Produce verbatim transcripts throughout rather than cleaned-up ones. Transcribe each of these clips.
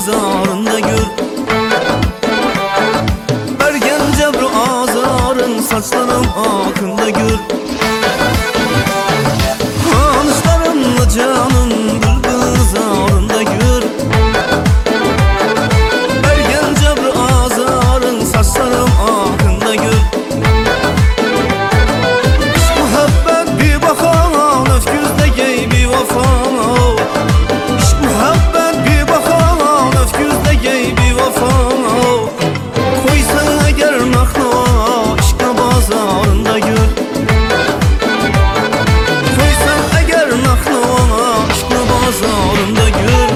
zarında gör. Bergen cebru azarın saçlarım akında gör. Hanışlarımla canım bülbül zarında gör. Bergen cebru azarın saçlarım akında gör. İşk muhabbet bir bakan öfküzde gey bir vafa. İşk muhabbet bir bakan öfküzde gey bir vafa. Koysan eğer nakla işka bazarında gör. Koysan eğer nakla işka bazarında gör.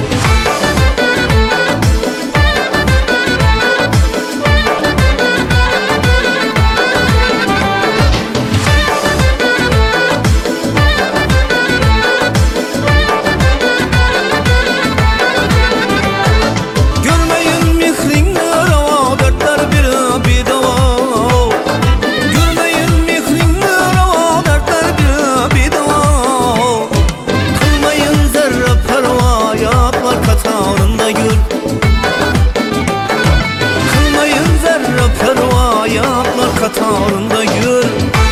Görmeyin mihrinle rava dertler bir bir dava. Görmeyin mihrinle rava dertler bir bir dava. Kılmayın zerre perva yaplar katarında gör. Kılmayın zerre perva yaplar katarında gör.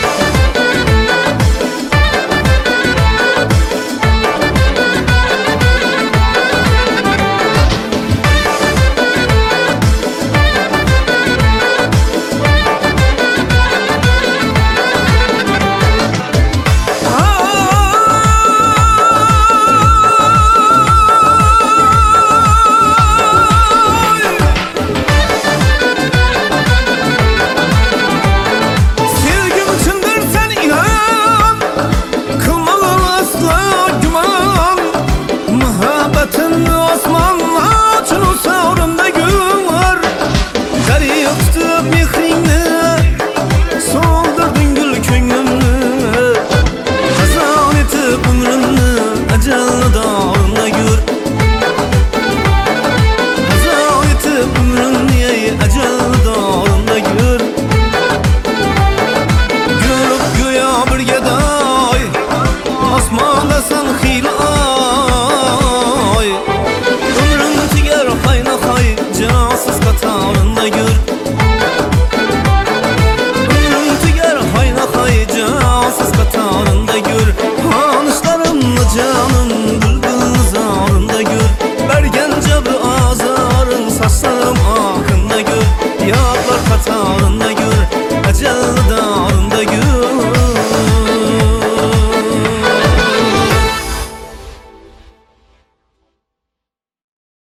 Sevgim içindir sen inan, kılmalın asla güman. Muhabbetin osmanla çunu savrımda gün var. Garip tutup mihrinle soldurdun gül köngümlü. Hazan etip ömrümü ecel dağında gör. Hazan etip ömrümü ecel dağında gör. Görüp güya bir geday osmanda